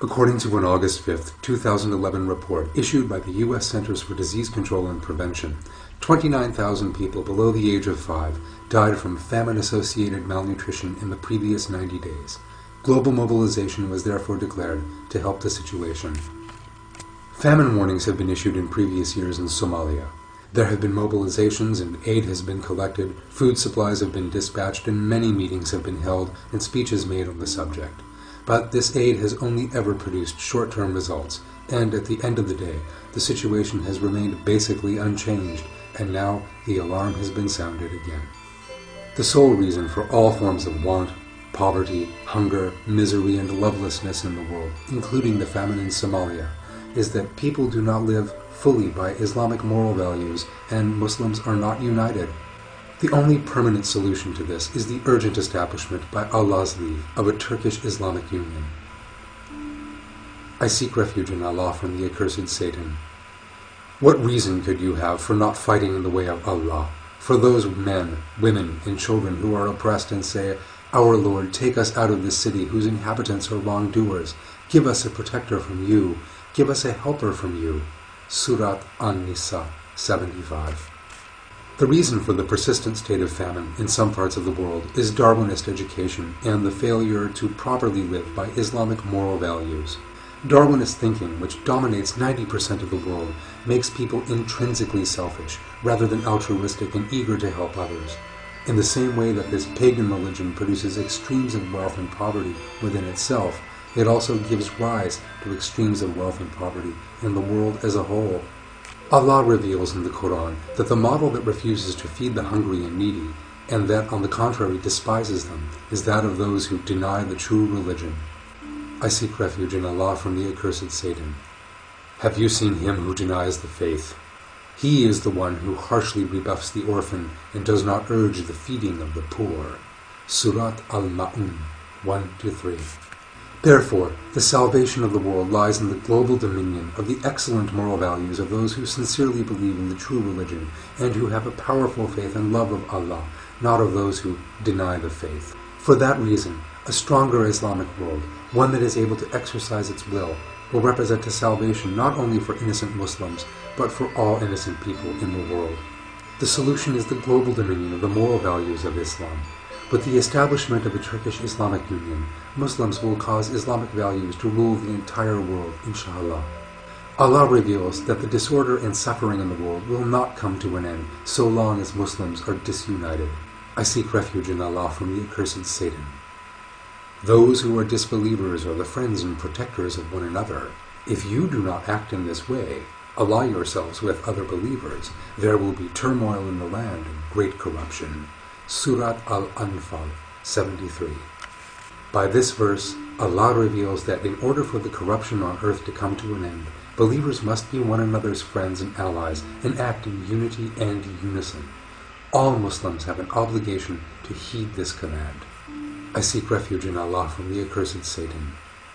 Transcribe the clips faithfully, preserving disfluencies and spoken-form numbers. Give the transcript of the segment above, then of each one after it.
According to an August fifth, two thousand eleven report issued by the U S Centers for Disease Control and Prevention, twenty-nine thousand people below the age of five died from famine-associated malnutrition in the previous ninety days. Global mobilization was therefore declared to help the situation. Famine warnings have been issued in previous years in Somalia. There have been mobilizations and aid has been collected, food supplies have been dispatched, and many meetings have been held and speeches made on the subject. But this aid has only ever produced short-term results, and at the end of the day, the situation has remained basically unchanged, and now the alarm has been sounded again. The sole reason for all forms of want, poverty, hunger, misery, and lovelessness in the world, including the famine in Somalia, is that people do not live fully by Islamic moral values, and Muslims are not united. The only permanent solution to this is the urgent establishment by Allah's leave of a Turkish Islamic Union. I seek refuge in Allah from the accursed Satan. What reason could you have for not fighting in the way of Allah, for those men, women, and children who are oppressed and say, "Our Lord, take us out of this city whose inhabitants are wrongdoers. Give us a protector from you. Give us a helper from you." Surat An-Nisa seventy-five. The reason for the persistent state of famine in some parts of the world is Darwinist education and the failure to properly live by Islamic moral values. Darwinist thinking, which dominates ninety percent of the world, makes people intrinsically selfish rather than altruistic and eager to help others. In the same way that this pagan religion produces extremes of wealth and poverty within itself, it also gives rise to extremes of wealth and poverty in the world as a whole. Allah reveals in the Quran that the model that refuses to feed the hungry and needy, and that on the contrary despises them, is that of those who deny the true religion. I seek refuge in Allah from the accursed Satan. Have you seen him who denies the faith? He is the one who harshly rebuffs the orphan and does not urge the feeding of the poor. Surat Al-Ma'un one to three. Therefore, the salvation of the world lies in the global dominion of the excellent moral values of those who sincerely believe in the true religion and who have a powerful faith and love of Allah, not of those who deny the faith. For that reason, a stronger Islamic world, one that is able to exercise its will, will represent a salvation not only for innocent Muslims, but for all innocent people in the world. The solution is the global dominion of the moral values of Islam. With the establishment of a Turkish Islamic Union, Muslims will cause Islamic values to rule the entire world, inshallah. Allah reveals that the disorder and suffering in the world will not come to an end so long as Muslims are disunited. I seek refuge in Allah from the accursed Satan. Those who are disbelievers are the friends and protectors of one another. If you do not act in this way, ally yourselves with other believers, there will be turmoil in the land and great corruption. Surat Al-Anfal seventy-three. By this verse, Allah reveals that in order for the corruption on earth to come to an end, believers must be one another's friends and allies and act in unity and unison. All Muslims have an obligation to heed this command. I seek refuge in Allah from the accursed Satan.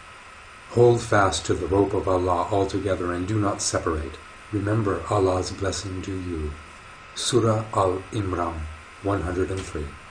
Hold fast to the rope of Allah altogether and do not separate. Remember Allah's blessing to you. Surah Al-Imran one hundred three.